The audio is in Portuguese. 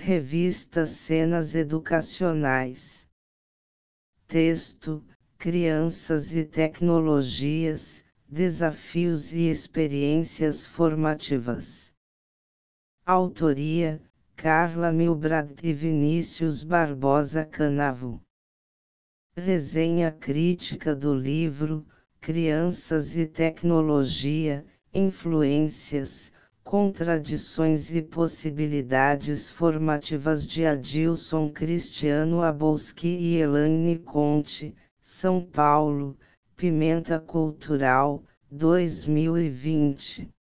Revista Cenas Educacionais. Texto: Crianças e Tecnologias, Desafios e Experiências Formativas. Autoria: Carla Milbrad e Vinícius Barbosa Canavo. Resenha crítica do livro: Crianças e Tecnologia, Influências, Contradições e Possibilidades Formativas de Adilson Cristiano Abolski e Elaine Conte, São Paulo, Pimenta Cultural, 2020.